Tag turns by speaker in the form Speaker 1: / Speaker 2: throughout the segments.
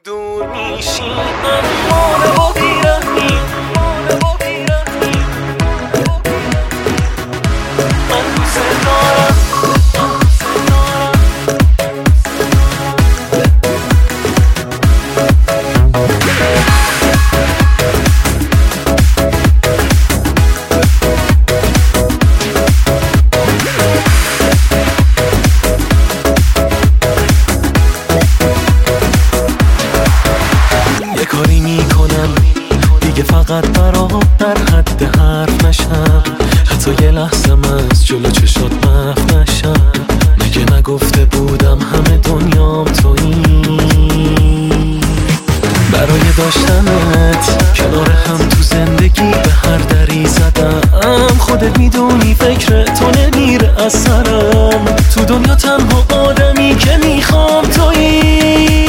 Speaker 1: دور میشی اما بیرحمی من دوست دارم کاری میکنم دیگه فقط برات در حد حرف نشم، حتی یه لحظه من از جلو چشات محو نشم. مگه نگفته بودم همه دنیام تویی؟ برای داشتنت کنار هم تو زندگی به هر دری زدم. خودت میدونی فکر تو نمیره از سرم، تو دنیا تنها آدمی که میخوام تویی.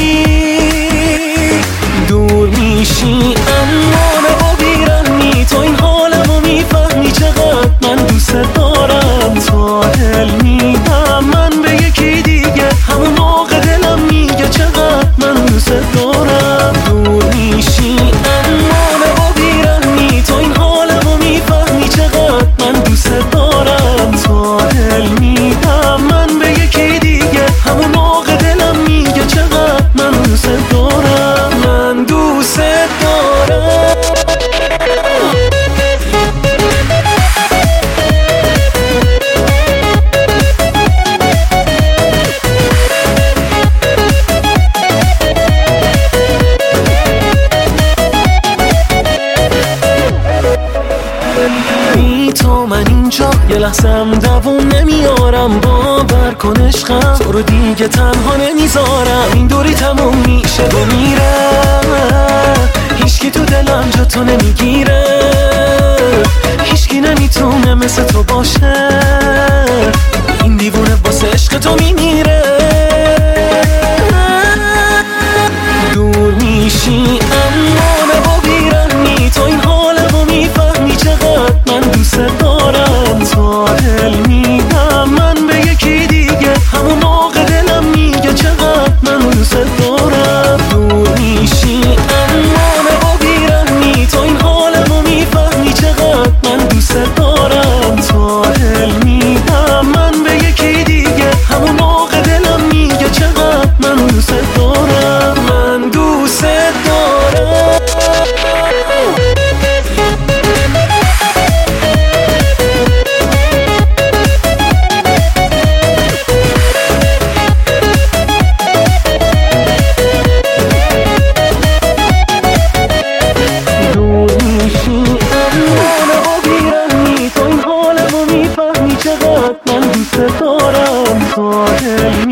Speaker 1: دور میشی اما نبا بیرحمی، تو این حالمو میفهمی چقدر من دوست دارم. ساحل میدم من به یکی دیگه، همون موقع دلم میگه چقدر من دوست دارم. دور میشی اما نبا بیرحمی، تو این حالمو میفهمی چقدر من دوست دارم. ساحل میدم من به یکی دیگه، همون موقع دلم میگه چقدر من دوست دارم. من دوست دارم. بی تو من اینجا یه لحظم دووم نمیارم، باور کن عشقم تو رو دیگه تنها نمیذارم. این دوری تموم میشه و میره، هیچکی تو دلم جا تو نمیگیره، هیچکی نمیتونه مثل تو باشه. این دیوونه واسه عشق تو میمیره. دور میشی اما نبا بیرحمی، تو این حالمو میفهمی چقدر من دوست دارم. ساحل میدم من به یکی دیگه، همون موقع دلم میگه چقدر من دوست دارم. دور میشی اما نبا بیرحمی، تو این حالمو میفهمی چقدر من دوست دارم. ساحل میدم من به یکی دیگه، همون موقع دلم میگه چقدر من دوست دارم. من دوست دارم. چقدر من دوست دارم. ساحل